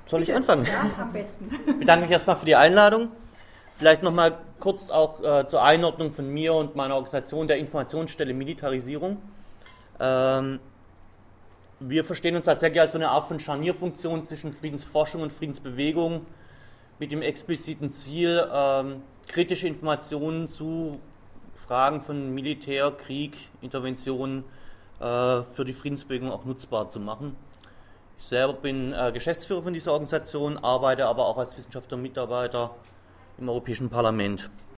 Soll ich anfangen? Ja, am besten. Ich bedanke mich erstmal für die Einladung. Vielleicht nochmal kurz auch zur Einordnung von mir und meiner Organisation der Informationsstelle Militarisierung. Wir verstehen uns tatsächlich als so eine Art von Scharnierfunktion zwischen Friedensforschung und Friedensbewegung mit dem expliziten Ziel, kritische Informationen zu Fragen von Militär, Krieg, Interventionen für die Friedensbewegung auch nutzbar zu machen. Ich selber bin Geschäftsführer von dieser Organisation, arbeite aber auch als wissenschaftlicher Mitarbeiter im Europäischen Parlament.